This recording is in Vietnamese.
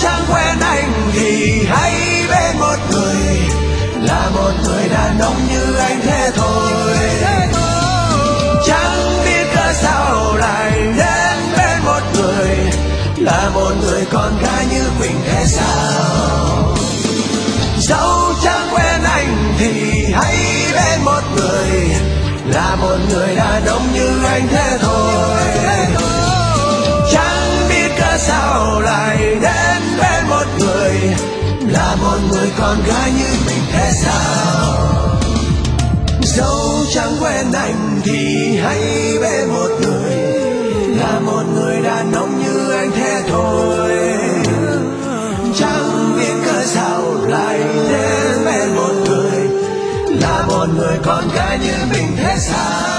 chẳng quen anh thì hãy bên một người, là một người đàn ông như anh thế thôi. Chẳng biết cớ sao lại đến bên một người, là một người con gái như Quỳnh thế sao. Dẫu chẳng quen anh thì hãy bên một người, là một người đàn ông như anh thế thôi. Chẳng biết cớ sao lại đến bên một người, là một người con gái như mình thế sao. Dẫu chẳng quen anh thì hãy bên một người, là một người đàn ông như anh thế thôi. Chẳng biết cớ sao lại đến bên một người, là một người con gái như mình thế sao.